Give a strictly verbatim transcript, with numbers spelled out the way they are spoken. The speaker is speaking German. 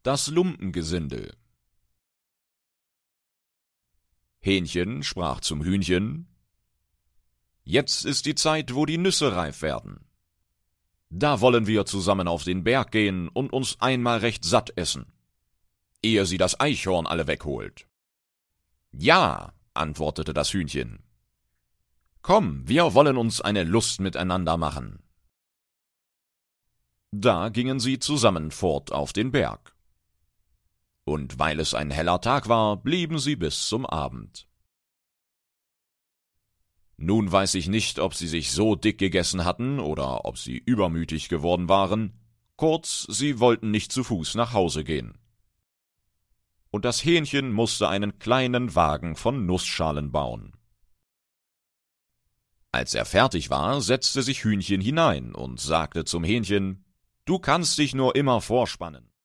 Das Lumpengesindel. Hähnchen sprach zum Hühnchen: Jetzt ist die Zeit, wo die Nüsse reif werden. Da wollen wir zusammen auf den Berg gehen und uns einmal recht satt essen, ehe sie das Eichhorn alle wegholt. Ja, antwortete das Hühnchen. Komm, wir wollen uns eine Lust miteinander machen. Da gingen sie zusammen fort auf den Berg. Und weil es ein heller Tag war, blieben sie bis zum Abend. Nun weiß ich nicht, ob sie sich so dick gegessen hatten oder ob sie übermütig geworden waren, kurz, sie wollten nicht zu Fuß nach Hause gehen. Und das Hähnchen musste einen kleinen Wagen von Nussschalen bauen. Als er fertig war, setzte sich Hühnchen hinein und sagte zum Hähnchen: Du kannst dich nur immer vorspannen.